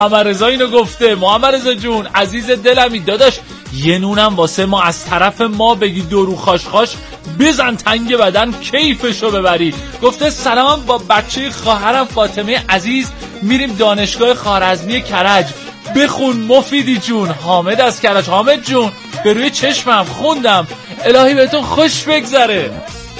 محمد رضا اینو گفته. محمد رضا جون عزیز دلمی داداش، یه نونم واسه ما از طرف ما بگی، درو خاشخاش بزن تنگ بدن کیفشو ببری. گفته سلام، با بچه خواهرم فاطمه عزیز میریم دانشگاه خوارزمی کرج. بخون مفیدی جون. حامد از کرج. حامد جون به روی چشمم خوندم، الهی بهتون خوش بگذره.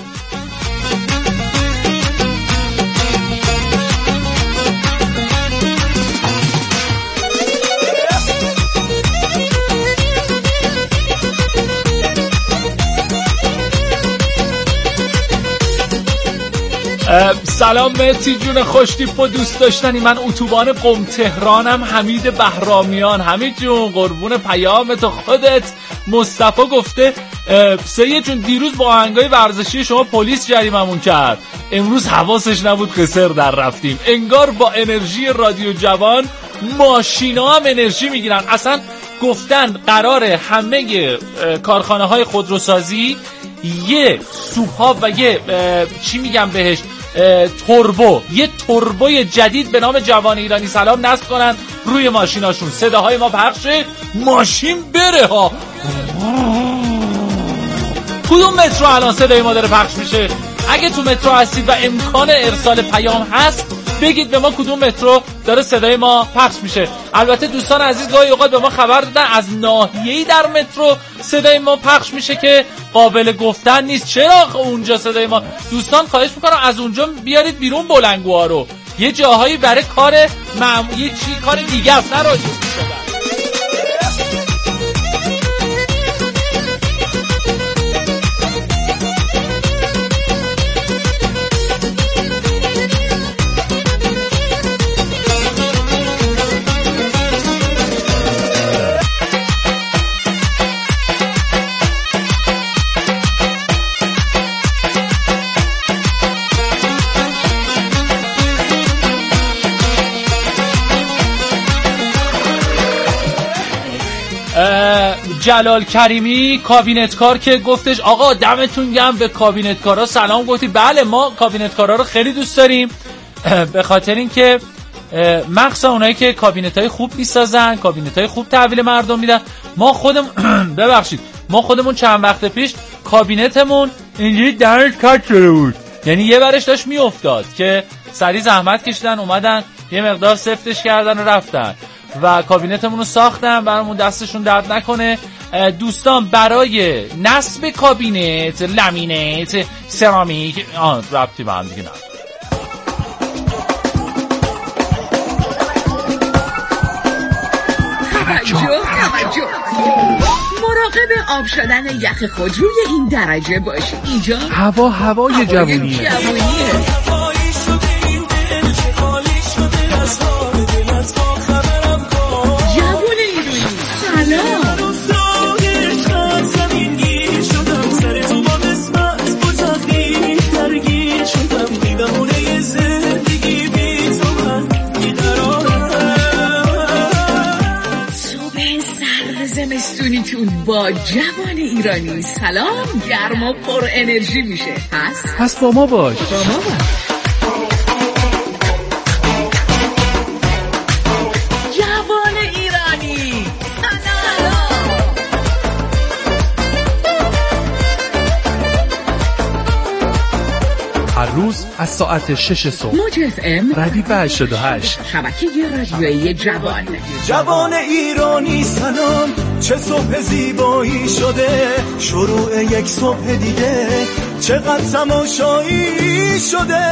سلام مهتی جون خوشتیپ و دوست داشتنی، من اتوبان قم تهرانم، حمید بهرامیان. حمید جون قربون پیامت خودت. مصطفی گفته سید جون دیروز با آهنگای ورزشی شما پلیس جریممون کرد، امروز حواسش نبود قصر در رفتیم. انگار با انرژی رادیو جوان ماشینا هم انرژی میگیرن. اصلا گفتن قراره همه کارخانه های خودروسازی یه سوپا و یه چی میگم بهش یه توربوی جدید به نام جوان ایرانی سلام نصب کنن روی ماشیناشون. صداهای ما پخشه، ماشین بره ها. کدوم مترو الان صدای ما داره پخش میشه؟ اگه تو مترو هستید و امکان ارسال پیام هست بگید به ما کدوم مترو داره صدای ما پخش میشه. البته دوستان عزیز گاهی اوقات به ما خبر دادن از ناحیه‌ای در مترو صدای ما پخش میشه که قابل گفتن نیست. چرا اونجا صدای ما؟ دوستان خواهش میکنم از اونجا بیارید بیرون بلنگوها رو. یه جاهایی برای کار معمولی کار دیگه است، نه رادیو شدن. جلال کریمی کابینتکار که گفتش آقا دمتون گرم به کابینتکارا سلام گفتی. بله ما کابینتکارا رو خیلی دوست داریم، به خاطر اینکه مخصوصا اونایی که کابینت‌های خوب میسازن، کابینت‌های خوب تحویل مردم میدن. ما خودمون چند وقت پیش کابینتمون اینجوری درش کات شده بود، یعنی یه برش داشت میافتاد که سری زحمت کشیدن اومدن یه مقدار سفتش کردن و رفتن و کابینتمون رو ساختن برامون، دستشون درد نکنه. دوستان برای نصب کابینت، لامینت، سرامیک ربطی به هم دیگه نداره. توجه مراقب آب شدن یخ خود روی این درجه باشید. اینجا هوای جوونیه. زمستونیتون با جوان ایرانی سلام گرم و پر انرژی میشه. پس با ما باش. جوان ایرانی سلام. هر روز از ساعت 6 صبح موج FM ردیف 88 شبکه رادیویی جوان ایرانی سلام. چه صبح زیبایی شده، شروع یک صبح دیگه، چقدر تماشایی شده.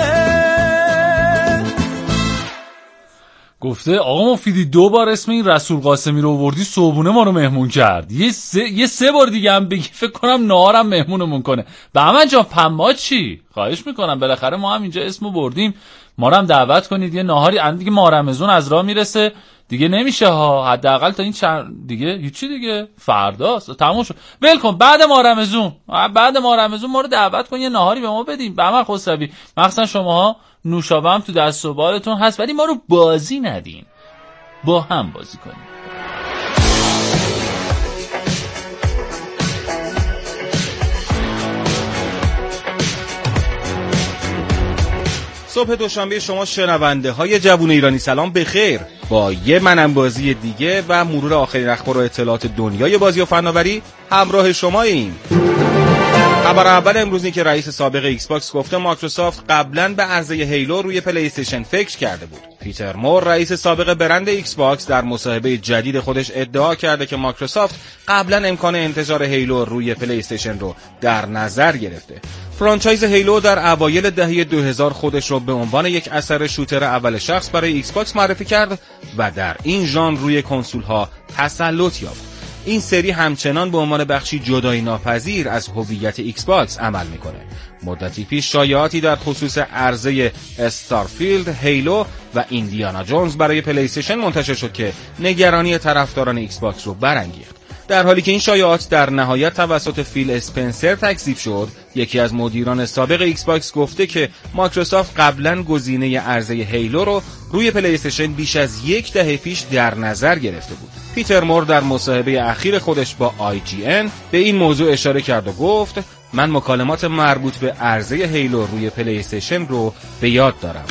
گفته آقا مفیدی 2 بار اسم این رسول قاسمی رو آوردی صبحونه ما رو مهمون کرد، یه 3 بار دیگه هم بگی فکر کنم نهارم مهمونمون کنه. بهمن جان پما چی؟ خواهش میکنم بالاخره ما هم اینجا اسمو بردیم، ما رو هم دعوت کنید یه نهاری. دیگه ماه رمضان از راه میرسه دیگه، نمیشه ها، حداقل تا این دیگه هیچی دیگه، فرداست تموم شد. ولکن بعد ماه رمضان ما رو دعوت کن یه نهاری به ما بدیم. بهمن خسروی مخصوصا شماها نوشابه هم تو دست و بالتون هست ولی ما رو بازی ندین، با هم بازی کنیم. صبح دوشنبه شما شنونده های جوون ایرانی سلام بخیر. با یه منم بازی دیگه و مرور آخرین اخبار و اطلاعات دنیای بازی و فناوری همراه شماییم. خبر اول امروز این که رئیس سابق ایکس باکس گفته مایکروسافت قبلا به عرضه هیلو روی پلی استیشن فکر کرده بود. پیتر مور رئیس سابق برند ایکس باکس در مصاحبه جدید خودش ادعا کرده که مایکروسافت قبلا امکان انتشار هیلو روی پلی استیشن رو در نظر گرفته. فرانچایز هیلو در اوایل دهه 2000 خودش رو به عنوان یک اثر شوتر اول شخص برای ایکس باکس معرفی کرد و در این ژانر روی کنسول‌ها تسلط یافت. این سری همچنان به عنوان بخشی جدایی ناپذیر از هویت ایکس باکس عمل میکنه. مدتی پیش شایعاتی در خصوص عرضه استارفیلد، هیلو و ایندیانا جونز برای پلی استیشن منتشر شد که نگرانی طرفداران ایکس باکس رو برانگیخت. در حالی که این شایعات در نهایت توسط فیل اسپنسر تکذیب شد، یکی از مدیران سابق ایکس باکس گفته که مایکروسافت قبلا گزینه عرضه هیلو رو روی پلی استیشن بیش از یک دهه پیش در نظر گرفته بود. پیتر مور در مصاحبه اخیر خودش با IGN به این موضوع اشاره کرد و گفت من مکالمات مربوط به عرضه هیلو روی پلی استیشن رو به یاد دارم.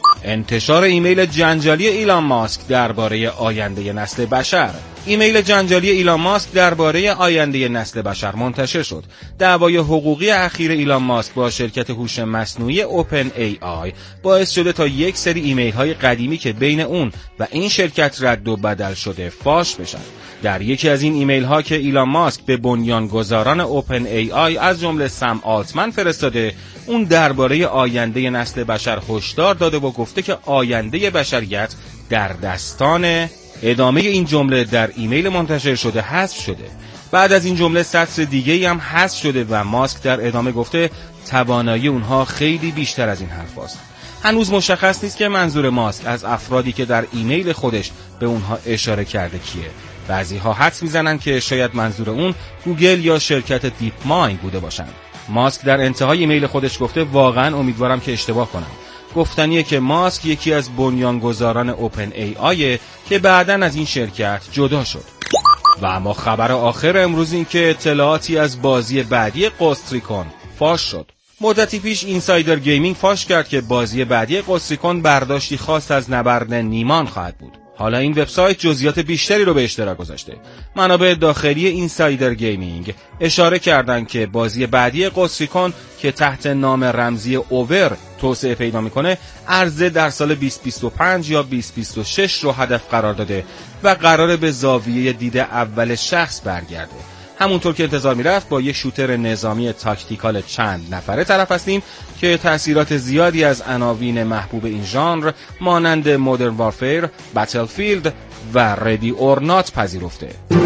انتشار ایمیل جنجالی ایلان ماسک درباره آینده نسل بشر. ایمیل جنجالی ایلان ماسک درباره آینده نسل بشر منتشر شد. دعوای حقوقی اخیر ایلان ماسک با شرکت هوش مصنوعی اوپن ای آی باعث شده تا یک سری ایمیل های قدیمی که بین اون و این شرکت رد و بدل شده فاش بشن. در یکی از این ایمیل ها که ایلان ماسک به بنیانگذاران اوپن ای آی از جمله سم آلتمن فرستاده، اون درباره آینده نسل بشر هشدار داده و گفته که آینده بشریت در دستان. ادامه این جمله در ایمیل منتشر شده حذف شده. بعد از این جمله سطر دیگه‌ای هم حذف شده و ماسک در ادامه گفته توانایی اونها خیلی بیشتر از این حرف است. هنوز مشخص نیست که منظور ماسک از افرادی که در ایمیل خودش به اونها اشاره کرده کیه. بعضی‌ها حدس میزنن که شاید منظور اون گوگل یا شرکت دیپ مایند بوده باشند. ماسک در انتهای ایمیل خودش گفته واقعا امیدوارم که اشتباه کنم. گفتنیه که ماسک یکی از بنیانگذاران اوپن ای آی که بعداً از این شرکت جدا شد. و اما خبر آخر امروز این که اطلاعاتی از بازی بعدی غست ریکون فاش شد. مدتی پیش اینسایدر گیمینگ فاش کرد که بازی بعدی غست ریکون برداشتی خاص از نبرد نیمان خواهد بود. حالا این وبسایت جزئیات بیشتری رو به اشتراک گذاشته. منابع داخلی اینسایدر گیمینگ اشاره کردند که بازی بعدی غست ریکون که تحت نام رمزی اوور توسعه پیدا میکنه، عرضه در سال 2025 یا 2026 رو هدف قرار داده و قراره به زاویه دید اول شخص برگرده. همونطور که انتظار میرفت با یک شوتر نظامی تاکتیکال چند نفره طرف هستیم که تأثیرات زیادی از عناوین محبوب این ژانر مانند مودرن وارفیر، بتلفیلد و ردی اور نات پذیرفته.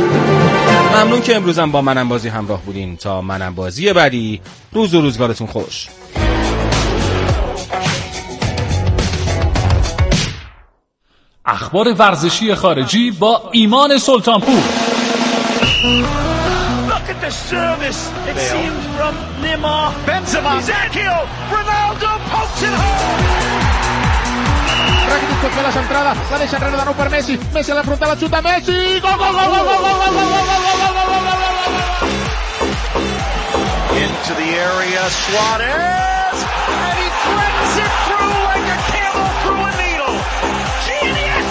ممنون که امروزم با منم بازی همراه بودین. تا منم بازی بعدی، روز و روزگارتون خوش. اخبار ورزشی خارجی با ایمان سلطانپور. The service, it seemed from Neymar, Benzema, Ezekiel, Ronaldo pokes it home. Rakitic tocca la centrata, la deixa entrare da non per Messi, Messi alla fronte la chuta Messi, gol gol gol gol gol gol gol gol. Into the area, Suarez, and he threads it through like a camel through a needle. Genius!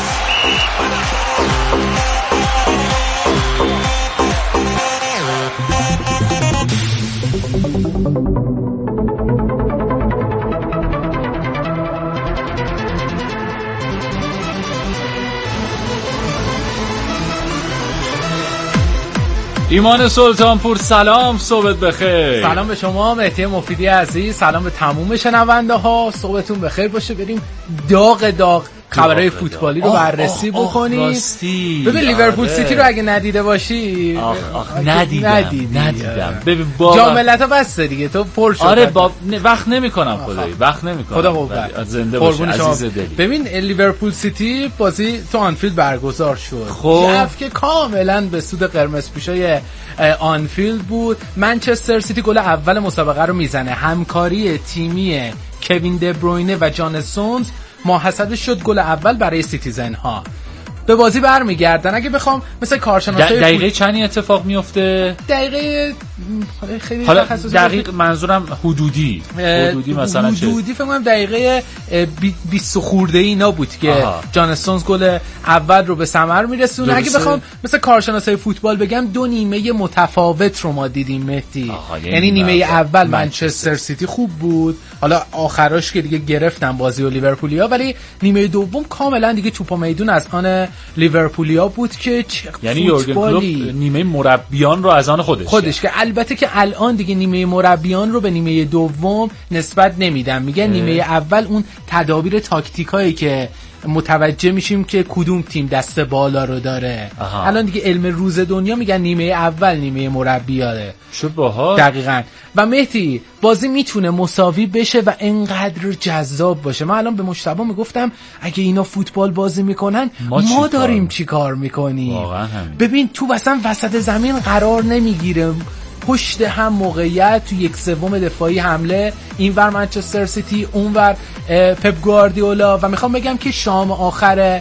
ایمان سلطانپور سلام، صبحت بخیر. سلام به شما مهدی مفیدی عزیز، سلام به تموم شنونده ها، صبحتون بخیر باشه. بریم داغ خبرهای فوتبالی رو بررسی بکنیم. ببین لیورپول سیتی رو اگه ندیده باشی ندیدم. ببین جام ملت‌ها بسته دیگه، تو پر شد. آره وقت نمی‌کنم خدایی، وقت نمی‌کنم. خدا قوت. زنده باشه عزیز دلی. ببین لیورپول سیتی بازی تو آنفیلد برگزار شد. خب شف که کاملا به سود قرمزپوشای آنفیلد بود. منچستر سیتی گل اول مسابقه رو میزنه. همکاری تیمی کوین دبروینه و جان استونز محسب شد گل اول برای سیتیزن ها. به بازی برمیگردن. اگه بخوام مثل کارشناسای دقیقه چندی اتفاق میفته؟ دقیقه خیلی حالا دقیق منظورم حدودی مثلا حدودی فکر کنم دقیقه 20 خورده اینا بود که جان استونز گل اول رو به ثمر میرسونه. اگه بخوام مثل کارشناسای فوتبال بگم 2 نیمه متفاوت رو ما دیدیم مهدی. یعنی نیمه اول منچستر سیتی خوب بود، حالا آخراش که دیگه گرفتن بازی و لیورپولیا، ولی نیمه دوم کاملا دیگه توپ میدون از آن لیورپولیا بود که یعنی یورگن کلوپ نیمه مربیان رو از آن خودش که البته که الان دیگه نیمه مربیان رو به نیمه دوم نسبت نمیدن، میگن نیمه اول اون تدابیر تاکتیکایی که متوجه میشیم که کدوم تیم دست بالا رو داره. الان دیگه علم روز دنیا میگن نیمه اول نیمه مربیاره. شو باحال. دقیقاً. و مهدی بازی میتونه مساوی بشه و انقدر جذاب باشه. من الان به مجتبی میگفتم اگه اینا فوتبال بازی میکنن ما داریم چی کار میکنیم. ببین تو وسط زمین قرار نمیگیره، پشت هم موقعیت تو 1/3 دفاعی حمله، اینور منچستر سیتی اونور پپ گواردیولا. و میخوام بگم که شام آخر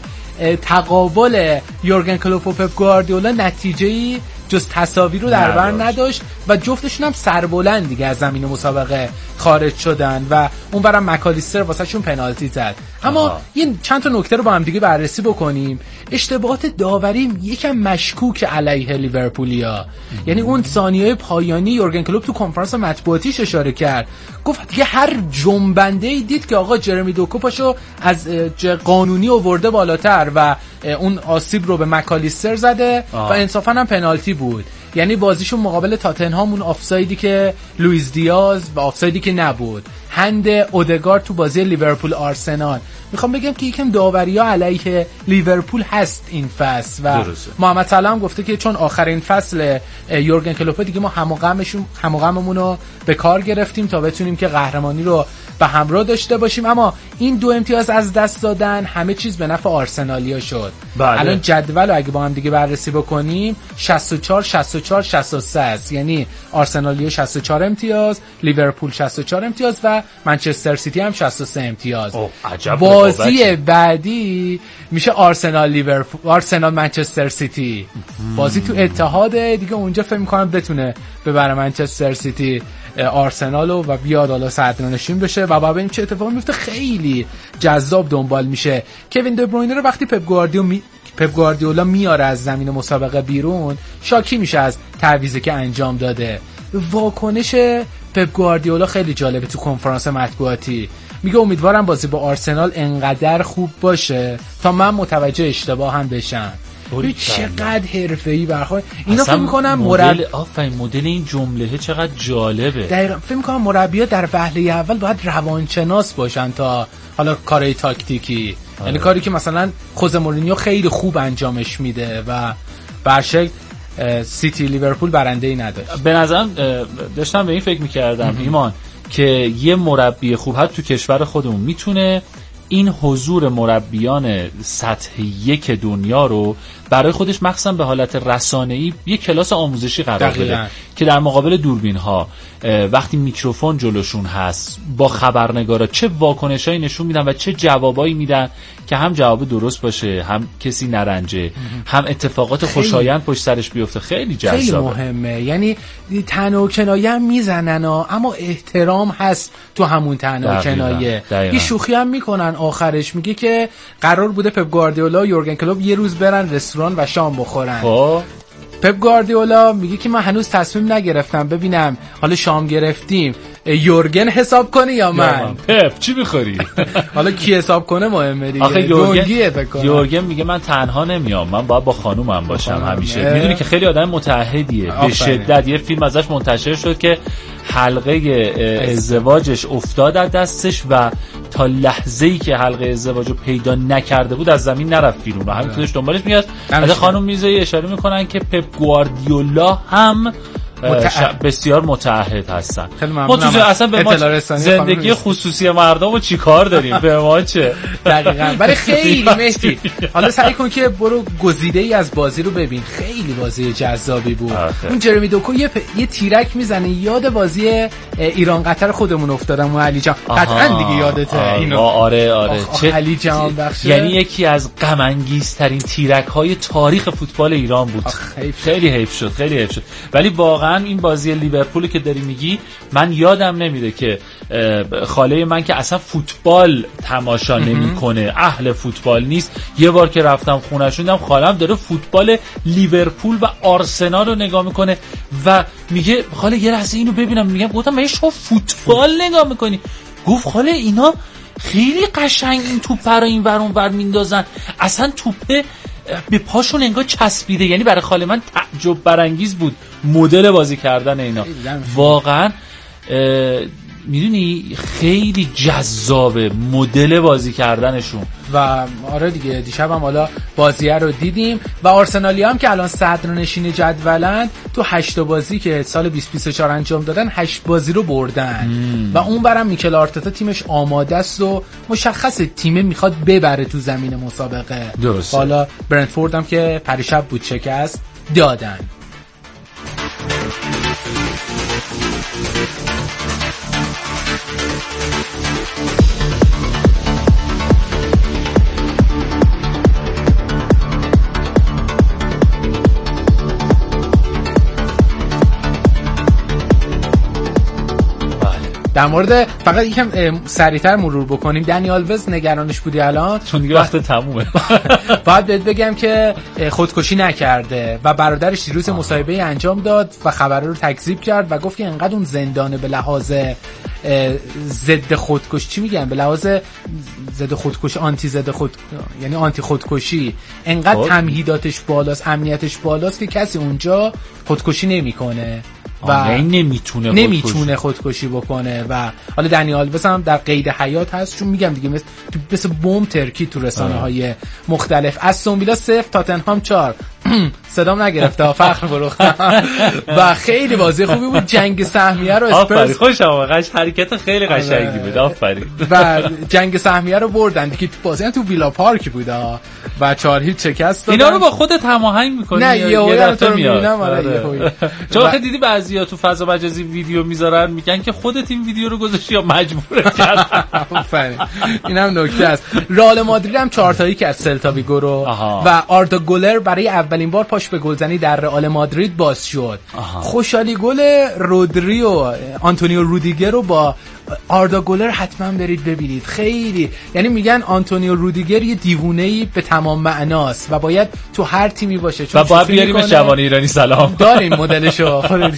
تقابل یورگن کلوپ و پپ گواردیولا نتیجه‌ای جز تساوی رو در بر نداشت و جفتشون هم سربلند دیگه از زمین مسابقه خارج شدن و اونورم مکالیستر واسه شون پنالتی زد. اما این چند تا نکته رو با هم دیگه بررسی بکنیم. اشتباهات داوری یکم مشکوک علیه لیورپولیا. یعنی اون ثانیه‌های پایانی یورگن کلوپ تو کنفرانس مطبوعاتیش اشاره کرد، گفت دیگه هر جنبنده‌ای دید که آقا جرمی دوکو پاشو از قانونی آورده بالاتر و اون آسیب رو به مکالیستر زده و انصافاً هم پنالتی بود. یعنی بازیشون مقابل تاتنهام اون آفسایدی که لوئیس دیاز و آفسایدی که نبود، هند اودگارد تو بازی لیورپول آرسنال. میخوام بگم که یکم داوری‌ها علیه لیورپول هست این فصل و محمد صلاح گفته که چون آخرین فصل یورگن کلوپ دیگه ما همغممون رو به کار گرفتیم تا بتونیم که قهرمانی رو به همراه داشته باشیم. اما این 2 امتیاز از دست دادن همه چیز به نفع آرسنالیا شد. الان جدول رو اگه با هم دیگه بررسی بکنیم 64 64 63 است. یعنی آرسنالیا 64 امتیاز، لیورپول 64 امتیاز و منچستر سیتی هم 63 امتیاز. بازی بعدی میشه آرسنال منچستر سیتی. بازی تو اتحاد دیگه، اونجا فکر می‌کنم بتونه ببره منچستر سیتی آرسنالو و بیاد حالا صدرنشین بشه و ببینیم چه اتفاقی میفته. خیلی جذاب دنبال میشه. کوین دبروینه رو وقتی پپ گواردیولا میاره از زمین مسابقه بیرون، شاکی میشه از تعویضی که انجام داده. واکنش پپ گواردیولا خیلی جالبه تو کنفرانس مطبوعاتی. میگه امیدوارم بازی با آرسنال انقدر خوب باشه تا من متوجه اشتباه هم بشم. چقدر حرفه‌ای برخورد اینا. فکر می‌کنم مدل این جمله چقدر جالبه. دقیقاً فکر می‌کنم مربی‌ها در وهله اول باید روانشناس باشن تا حالا کارهای تاکتیکی. یعنی کاری که مثلا خوزه مورینیو خیلی خوب انجامش میده و برشک سیتی لیورپول برنده‌ای نداشت. به نظرم داشتم به این فکر می‌کردم ایمان که یه مربی خوب حتی تو کشور خودمون میتونه این حضور مربیان سطح 1 دنیا رو برای خودش مخصوصا به حالت رسانه‌ای یک کلاس آموزشی قرار بده که در مقابل دوربین‌ها وقتی میکروفون جلوشون هست با خبرنگارا چه واکنشایی نشون میدن و چه جوابایی میدن که هم جواب درست باشه، هم کسی نرنجه، هم اتفاقات خوشایند پشت سرش بیفته. خیلی جذابه، خیلی مهمه. یعنی تنه و کنایه هم میزنن اما احترام هست تو همون تنه و کنایه. یه شوخی هم میکنن آخرش، میگه که قرار بوده پپ گواردیولا و یورگن کلوپ یه روز برن رستوران و شام بخورن. پپ گواردیولا میگه که من هنوز تصمیم نگرفتم ببینم حالا شام گرفتیم یورگن حساب کنه یا من. پپ چی میخوری؟ حالا کی حساب کنه مهمه دیگه. آخه یورگن میگه من تنها نمیام، من باید با خانومم باشم همیشه. میدونی که خیلی آدم متعهدیه به شدت. یه فیلم ازش منتشر شد که حلقه ازدواجش افتاد از دستش و تا لحظه‌ای که حلقه ازدواجو پیدا نکرده بود از زمین نرفت بیرون و همینطورش دنبالش میاد. از خانم میزه اشاره میکنن که پپ گواردیولا هم بسیار متعهد هستن. ما تو اصلا به ما زندگی خصوصی مردم رو چی کار داریم؟ به ما چه؟ دقیقاً. برای خیلی مهدی حالا سعی کن که برو گزیده‌ای از بازی رو ببین. خیلی بازی جذابی بود. اون جرمی دوکو یه تیرک میزنه یاد بازی ایران قطر خودمون افتادم و علی جان قطعاً دیگه یادته اینو. آره چه علی جان بخشه. یعنی یکی از غم انگیزترین تیرک‌های تاریخ فوتبال ایران بود. خیلی حیف شد. ولی واقعا واقعا این بازی لیورپول که داری میگی، من یادم نمیره که خاله من که اصلا فوتبال تماشا نمیکنه، اهل فوتبال نیست، یه بار که رفتم خونه‌شون دیدم خالم داره فوتبال لیورپول و آرسنال رو نگاه میکنه و میگه خاله یه لحظه اینو ببینم. میگم گفتم من شما فوتبال نگاه میکنی؟ گفت خاله اینا خیلی قشنگ این توپ رو این ور اون ور میندازن، اصلا توپه به پاشون انگار چسبیده. یعنی برای خاله من تعجب برانگیز بود مدل بازی کردن اینا، واقعا میدونی خیلی جذابه مدل بازی کردنشون. و آره دیگه دیشب هم حالا بازیه رو دیدیم و آرسنالی هم که الان صدرنشین جدولن تو 8 بازی که سال 2024 انجام دادن 8 بازی رو بردن و اون برم میکل آرتتا تیمش آماده است و مشخصه تیم میخواد ببره تو زمین مسابقه. درسته. حالا برنتفورد هم که پریشب بود شکست دادن. در مورد فقط یکم سریعتر مرور بکنیم، دنی آلوز نگرانش بودی الان چون دیگه وقت تمومه. باید بهت بگم که خودکشی نکرده و برادرش دیروز مصاحبه انجام داد و خبر رو تکذیب کرد و گفت که انقدر اون زندانه به لحاظ ضد خودکشی، چی میگن، به لحاظ ضد خودکشی، یعنی آنتی خودکشی، انقدر تمهیداتش بالاست، امنیتش بالاست که کسی اونجا خودکشی نمیکنه و نمیتونه خودکشی بکنه. و حالا دنی آلوز هم در قید حیات هست، چون میگم دیگه مثل بمب ترکی تو رسانه های مختلف. استون ویلا 0 تاتنهام 4 صدام نگرفته فخر فروختم و خیلی بازی خوبی بود. جنگ سهمیه رو اسپرز خوشم واقعا، حرکت خیلی قشنگی بود، آفرین. و جنگ سهمیه رو بردن دیگه، بازی تو ویلا پارک بود و 4-0 شکست دادن. اینا رو با خودت هماهنگ می‌کنی؟ نه یه دفعه میاد. چون خیلی دیدی بعضیا تو فضا مجازی ویدیو میذارن میگن که خودت این ویدیو رو گذاشتی یا مجبورت کردن. آفرین، اینم نکته است. رئال مادرید هم 4-0 کرد سلتا ویگو رو و آردا گولر برای اولین بار پاش به گلزنی در رئال مادرید باز شد. خوشحالی گل رودری و آنتونیو رودیگر رو با آردا گولر حتما برید ببینید. خیلی یعنی میگن آنتونیو رودیگر یه دیوونه‌ای به تمام معناست و باید تو هر تیمی باشه، چون و باید بیاریم به جوان ایرانی سلام داریم مدلشو.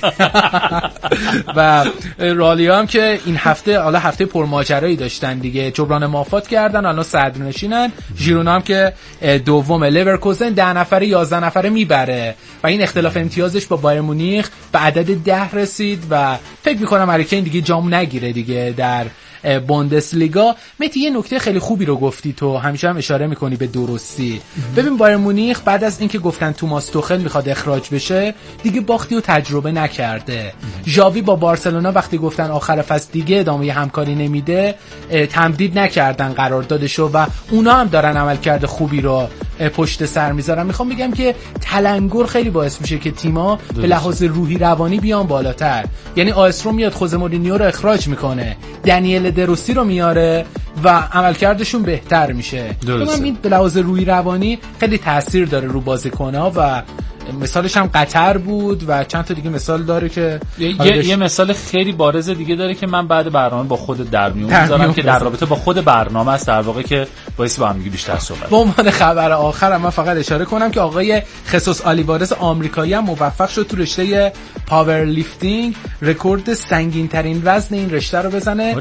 و رالیا هم که این هفته حالا هفته پرماجرایی داشتن دیگه، جبران مافات کردن، الان صدرنشینن. ژیرونا هم که دوم، لیورکوزن 10 نفره 11 نفره میبره و این اختلاف امتیازش با بایر مونیخ به عدد 10 رسید و فکر می‌کنم هریکین دیگه جام نگیره دیگه در بوندسلیگا. متی یه نکته خیلی خوبی رو گفتی تو، همیشه هم اشاره میکنی به درستی. ببین بایر مونیخ بعد از اینکه گفتن توماس توخل میخواد اخراج بشه دیگه باختی و تجربه نکرده. ژاوی با بارسلونا وقتی گفتن آخر فصل دیگه ادامه همکاری نمیده تمدید نکردن قراردادشو و اونا هم دارن عملکرد خوبی رو پشت سر میذارن. میخوام بگم که تلنگر خیلی باعث میشه که تیما به لحاظ روحی روانی بیان بالاتر. یعنی آسترو میاد خوزه مورینیو رو اخراج میکنه، دنیل دروسی رو میاره و عملکردشون بهتر میشه. این به لحاظ روحی روانی خیلی تاثیر داره رو بازیکن‌ها و مثالش هم قطر بود و چند تا دیگه مثال داره که یه مثال خیلی بارز دیگه داره که من بعد برنامه با خود در میون میذارم که در رابطه با خود برنامه است، در واقع که باعث با هم دیگه بیشتر صحبت. به عنوان خبر آخر من فقط اشاره کنم که آقای خصوص آلیوارز آمریکایی هم موفق شد تو رشته پاور لیفتینگ رکورد سنگین ترین وزن این رشته رو بزنه،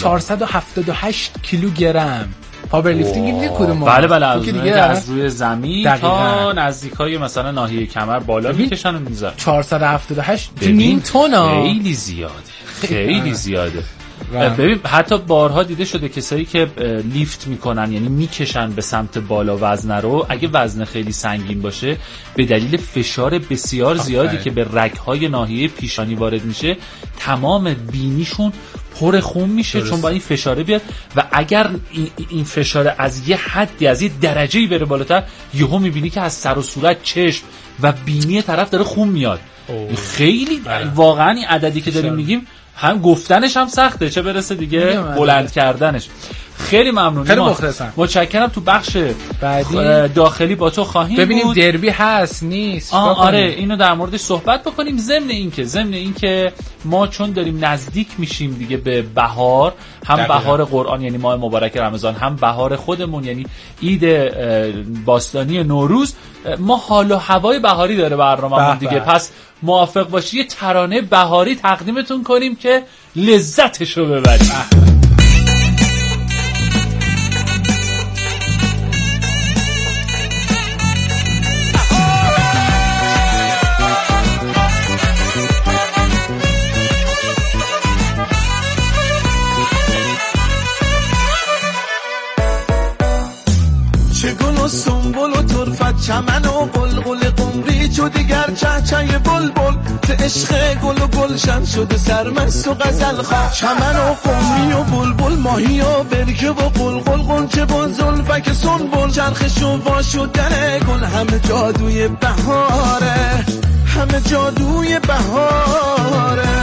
478 کیلوگرم. پاور لیفتینگ میگه کدوم؟ بله از روی زمین تا نزدیکای مثلا ناحیه کمر بالا میکشن و میذارن. 478 نیم تن، خیلی زیاده. ببین حتی بارها دیده شده کسایی که لیفت میکنن، یعنی میکشن به سمت بالا وزن رو، اگه وزن خیلی سنگین باشه به دلیل فشار بسیار زیادی که به رگ‌های ناحیه پیشانی وارد میشه تمام بینیشون پر خون میشه. درست. چون با این فشاره بیاد و اگر این فشاره از یه حدی، از یه درجه‌ای بره بالاتر، یهو میبینی که از سر و صورت، چشم و بینی طرف داره خون میاد. خیلی واقعا این عددی که داریم میگیم هم گفتنش هم سخته، چه برسه دیگه بلند کردنش. خیلی ممنون. خیلی مخلصم. متشکرم. تو بخش بعدی داخلی با تو خواهیم ببینیم بود. دربی هست نیست. آره اینو در موردش صحبت بکنیم. ضمن اینکه ما چون داریم نزدیک میشیم دیگه به بهار، هم بهار قرآن یعنی ماه مبارک رمضان، هم بهار خودمون یعنی عید باستانی نوروز، ما حال و هوای بهاری داره برنامه‌مون دیگه. پس موافق باشی یه ترانه بهاری تقدیمتون کنیم که لذتشو ببریم. گل و سنبل و طرفت چمن و قلقل قمری چو دیگر چهچه بلبل ته عشق گل و گلشن شده سرمست و غزل خواه چمن و قمری و بلبل ماهی و برکه و قلقل قنچه و زلفک سنبل چرخش و وا شدن گل همه جادوی بهاره، همه جادوی بهاره.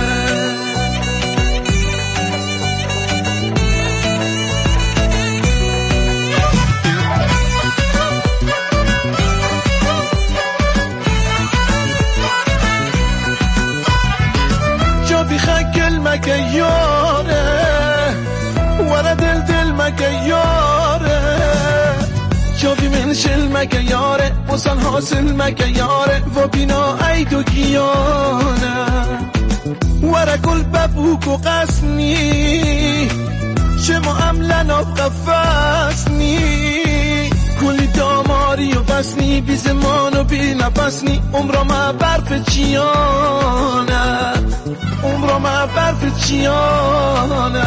مکه یاره ورا دل مکه یاره جاوی من شل مکه یاره وصل حاصل مکه یاره و بینا عید و گیانه ورا گل ببوک و قسنی چه معاملن و قفصنی کلی داماری و بسنی بی زمان و بی نفسنی عمرا ما برف چیانه عمرا ما برف چیانه.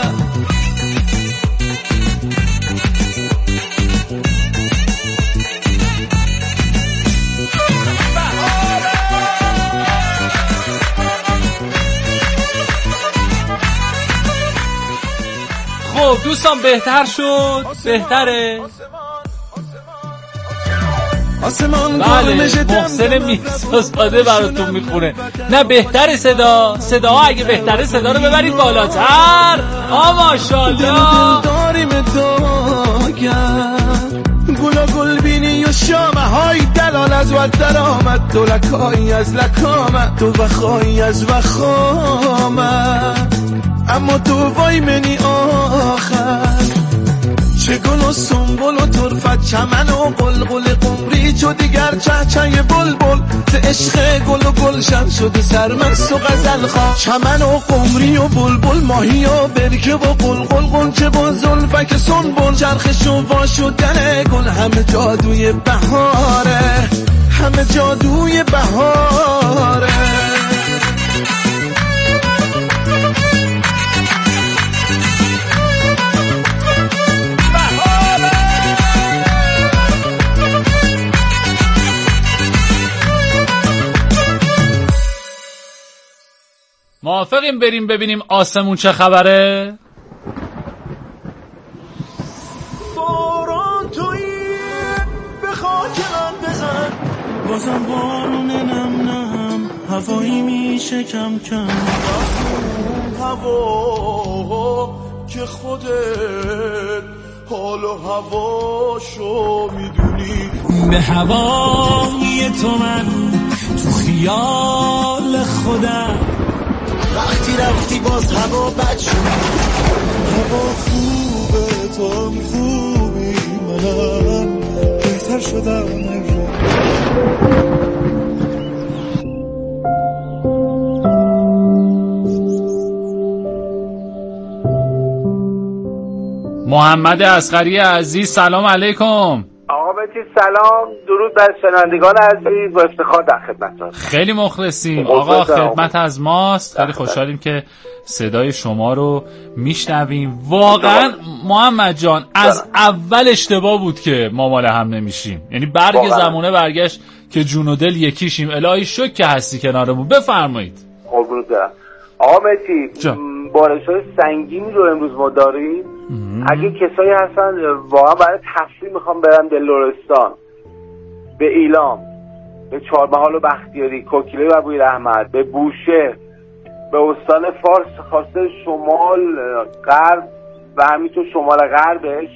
خب دوستان بهتر شد؟ بهتره؟ بله محسن میرزازاده براتون میخونه. نه بهتره صدا اگه بهتره صدا رو ببرید بالاتر. ماشاءالله داریم گلا گل بینی و شامه های دلال از و درآمد تو لکایی از لکامت تو وخایی از وخامت اما تو وای منی آخر چه گل و سنبل و طرفت چمن و قلقل قمری چو دیگر چهچه بلبل ته عشق گل و گلشن شده سرمست و غزل خواه چمن و قمری و بلبل ماهی و برکه و قلقل قنچه و زلفک سنبل چرخش و وا شدن گل همه جادوی بهاره، همه جادوی بهاره. موافقیم بریم ببینیم آسمون چه خبره؟ باران تویی به خاک من بزن بازم بارون نم هوایی میشه کم کم هوا که خودت حال و هواشو میدونی به هوای تو من تو خیال خودم وقتی رفتی باز هوا بد شد هوا خوبه تو هم خوبی منم بهتر شدم محمد اصغری عزیز سلام علیکم. آقا بچی سلام، درود بر شنوندگان عزیز، با افتخار در خدمتتون. خیلی مخلصیم آقا، خدمت از ماست. خیلی خوشحالیم که صدای شما رو میشنویم. واقعا محمد جان از اول اشتباه بود که ما مال هم نمیشیم، یعنی برگ زمانه برگشت که جون و دل یکیشیم. الهی شکر که هستی کنارمون. بفرمایید. قربونت برم. آقا بچی بارش‌های سنگینی رو امروز ما داریم. اگه کسایی هستن واقعا برای تفریح میخوام برن به لرستان، به ایلام، به چهارمحال و بختیاری، کوکیله و بویراحمد، به بوشهر، به استان فارس، خواسته شمال، غرب، و همینطور شمال غربش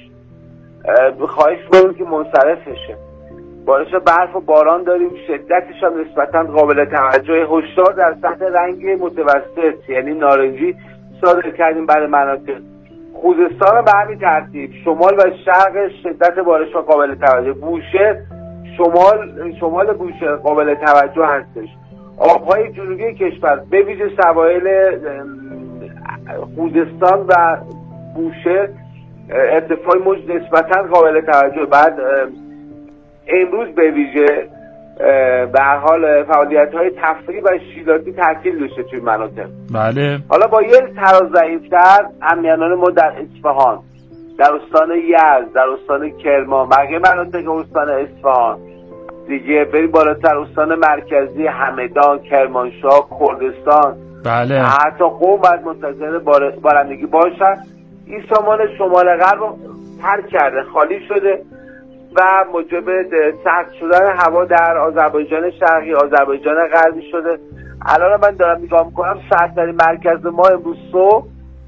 خواهش کنیم که منصرف بشه. بارش برف و باران داریم، شدتش هم نسبتا قابل توجه. هشدار در سطح رنگ متوسط یعنی نارنجی صادر کردیم برای مناطق خوزستان به همین ترتیب. شمال و شرق شدت بارش ها قابل توجه. بوشهر شمال بوشهر قابل توجه هستش. آبهای جنوبی کشور به ویژه سواحل خوزستان و بوشهر ارتفاع موج نسبتا قابل توجه. بعد امروز به ویژه به هر حال فعالیت‌های تفریح و شیلاتی تعطیل داشته توی مناطق. بله. حالا با یه تراز ضعیف‌تر هممیانان ما در اصفهان، در استان یزد، در استان کرمان، بقیه مناطق استان اصفهان دیگه، بریم بالاتر استان مرکزی همدان، کرمانشاه، کردستان، بله، حتی قم باید منتظر بارندگی باشن. این سامان شمال غرب رو ترک کرده، خالی شده و موجب سرد شدن هوا در آذربایجان شرقی، آذربایجان غربی شده. الان من دارم نگاه میکنم سردترین مرکز ما امروز صبح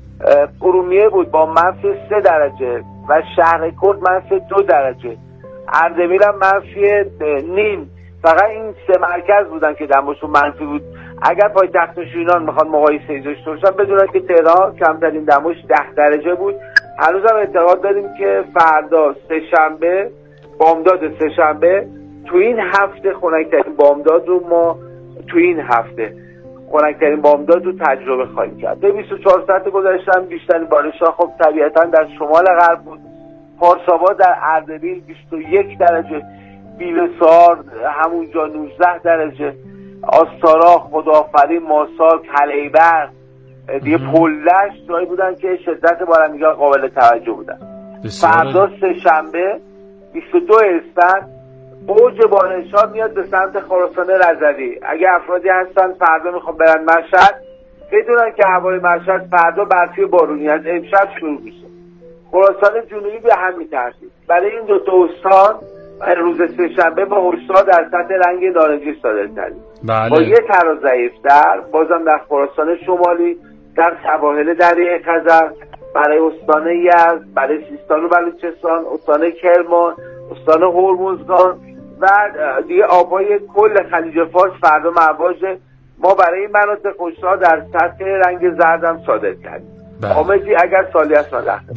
ارومیه بود با -3 درجه و شهر کرد -2 درجه، اردبیل هم -0.5. فقط این 3 مرکز بودن که دماشون منفی بود. اگر پایتخت یونان میخوان مقایسه داشته باشن بدونن که تهران کمترین دماش 10 درجه بود. هنوز هم اعتقاد داریم که فردا سه‌شنبه، بامداد سه‌شنبه، تو این هفته خنک‌ترین بامداد رو ما تو این هفته خنک‌ترین بامداد رو تجربه خواهیم کرد. 24 ساعت گذشته هم بیشترین بارش‌ها خب طبیعتاً در شمال غرب بود. پارساباد در اردبیل 21 درجه، بیلسار همونجا 19 درجه، آستارا، خداآفرین، ماسال، کلیبر دیگه، پلش جایی بودن که شدت بارندگی قابل توجه بودن. فردا سه‌شنبه 22 اسفند اوج بارش‌ها میاد به سمت خراسان رضوی. اگه افرادی هستن فردا میخوام برن مشهد بدونن که هوای مشهد فردا برفی بارونی از امشب شروع میشه. خراسان جنوبی به همین ترتیب. برای این دو تا استان روز سه‌شنبه با هشدار در سطح رنگ نارنجی صادر کردیم. بله. با یه تراز ضعیف‌تر بازم در خراسان شمالی، در سواحل دریای خزر، برای استان یزد، برای سیستان و بلوچستان، استان کرمان، استان هرمزگان و دیگه آبهای کل خلیج فارس فردا مواجه. ما برای این مناطق هشدار در سطح رنگ زردم صادر کردیم. آمدی اگر سوالی هست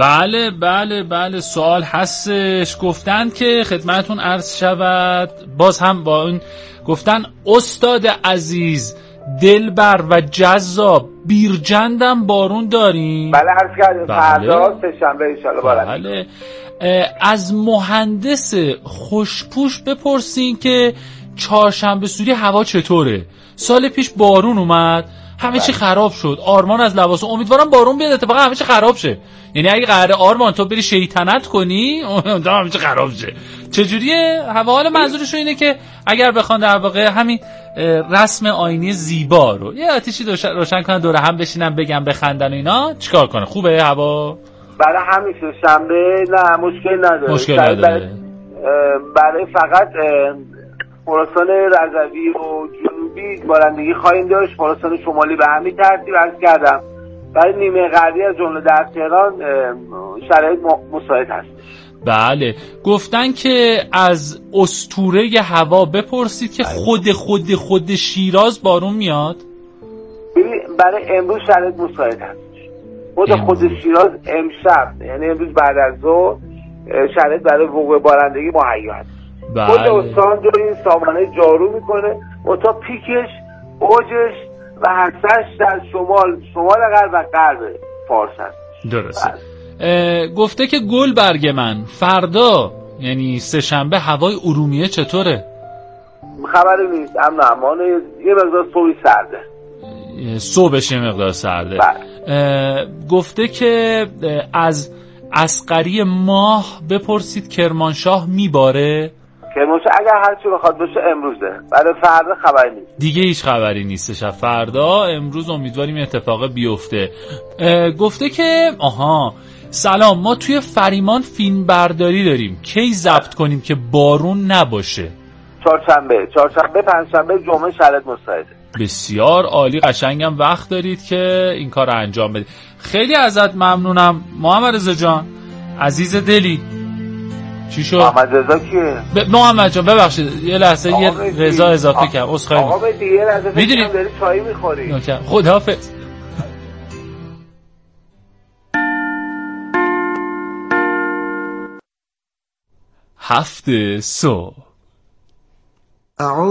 بله سوال هستش. گفتن که خدمتون عرض شود، باز هم با اون گفتن استاد عزیز دلبر و جذاب بیرجندم بارون داریم. بله عرض کردیم. فردا سه‌شنبه ان شاءالله بارندگی. بله. از مهندس خوشپوش بپرسین که چهارشنبه سوری هوا چطوره؟ سال پیش بارون اومد همه چی خراب شد. آرمان از لباسو امیدوارم بارون بیاد اتفاقا همه چی خراب شه. یعنی اگه قراره آرمان تو بری شیطنت کنی امیدوارم همه چی خراب شه. چجوریه هوا؟ حالا منظورشون اینه که اگر بخوان در واقع همین رسم آینی زیبا رو یه آتیشی روشن کنن دور هم بشینن بگن بخندن و اینا، چیکار کنه؟ خوبه هوا؟ برای همین شنبه نه مشکل نداره. برای فقط خراسان رضوی و جنوبی بارندگی خواهیم داشت. خراسان شمالی به همین ترتیب عرض کردم. برای نیمه غربی از جمله در تهران شرایط مساعد هست. بله. گفتن که از اسطوره هوا بپرسید که خود شیراز بارون میاد. برای امروز شرایط مساعد هست. خود شیراز امشب یعنی امروز بعد از ظهر شرایط برای وقوع بارندگی مهیا هست. خود استان رو این سامانه جارو میکنه و تا پیکش، اوجش و هستش در شمال غرب و غرب فارس هست. درسته. گفته که گل برگ من فردا یعنی سه‌شنبه هوای ارومیه چطوره؟ خبری نیست. امان یه مقدار صبحی سرده. صبحش یه مقدار سرده. گفته که از عسقری ماه بپرسید کرمانشاه میباره؟ کرمانشاه اگر هرچی بخواد باشه امروزه. برای فردا خبری نیست. دیگه هیچ خبری نیستش فردا. امروز امیدواریم اتفاق بیفته. گفته که سلام، ما توی فریمان فیلم برداری داریم، کی ضبط کنیم که بارون نباشه؟ چهارشنبه، پنجشنبه، جمعه شرایط مساعده. بسیار عالی، قشنگم وقت دارید که این کار رو انجام بدید. خیلی ازت ممنونم محمد رضا جان عزیز دلی. چی شد؟ محمد رضا کیه؟ محمد جان ببخشید یه لحظه یه رضا اضافه کردم. عذرخواهی آقا به دیگه لحظه میدونی داری چای میخوری. خداحافظ. هفت صبح